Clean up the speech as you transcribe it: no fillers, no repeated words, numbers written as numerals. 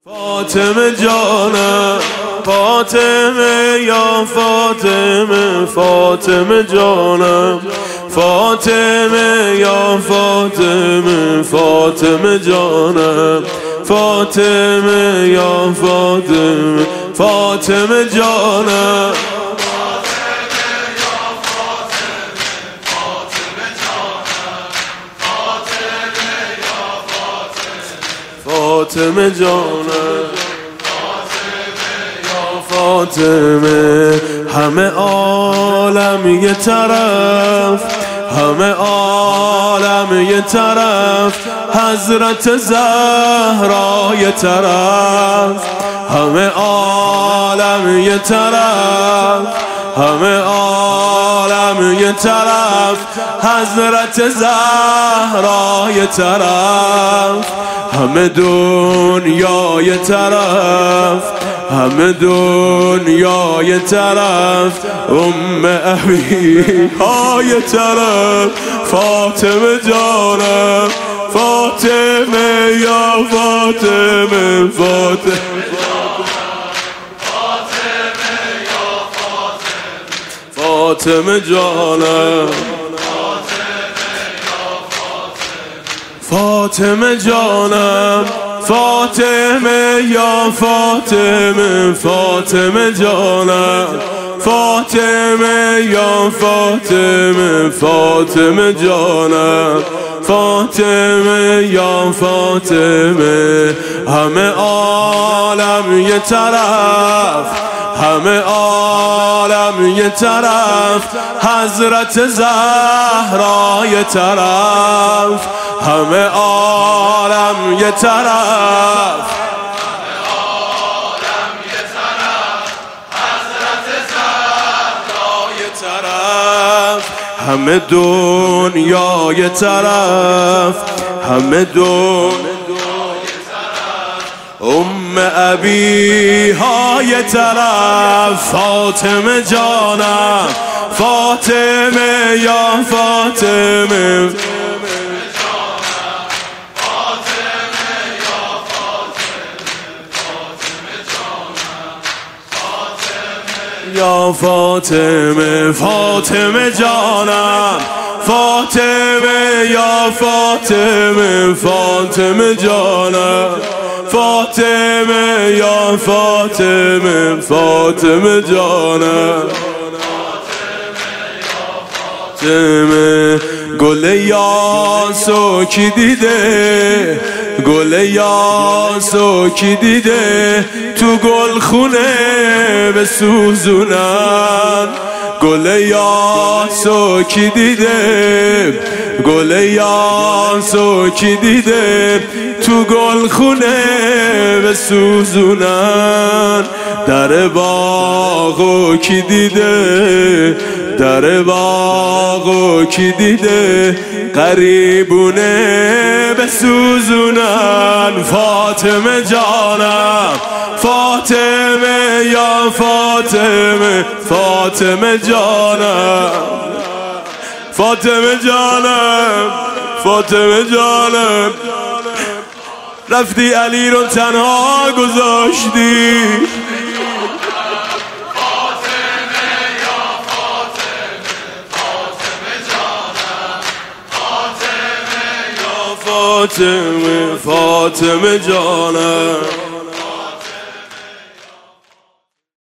فاطمه جانم، فاطمه یا فاطمه، فاطمه جانم، فاطمه یا فاطمه، فاطمه جانم، فاطمه یا فاطمه، فاطمه جانم، فاطمه جانم، یا فاطمه. همه عالم یه طرف، همه عالم یه طرف، حضرت زهرا یه طرف، همه عالم یه طرف، همه عالم یه طرف، حضرت زهرا یه طرف، همه دنیا یه طرف، همه دنیا یه طرف، ابی ها یه طرف، فاطمه جانم، فاطمه یا فاطمه، فاطمه فاطمه جانم، فاطمه جانم، فاطمه یا فاطمه، فاطمه جانم، فاطمه یا فاطمه، فاطمه جانم، فاطمه یا فاطمه. همه عالم یه طرف، همه عالم یه طرف، حضرت زهرا یه طرف، همه عالم یه طرف، همه عالم یه طرف، حضرت زهرا یه طرف، همه دنیا یه طرف، همه دنیا ابی ها یه طرف، فاطمه جانم، فاطمه یا فاطمه، یا فاطمه، فاطمه جانم، فاطمه یا فاطمه، فاطمه جانم، فاطمه یا فاطمه، فاطمه جانم، فاطمه. گل یاسو کی دیده، گل یاسو کی دیده، تو گل خونه بسوزونن، گل یاسو کی دیده، گل یاسو کی دیده، تو گل خونه بسوزونن، در باغو کی دیده، در باغو کی دیده، قریبونه بسوزونن، فاطمه جانم، فاطمه یا فاطمه، فاطمه جانم، فاطمه جانم، فاطمه جانم. رفتی علی رو تنها گذاشتی، فاطمه، فاطمه جانم.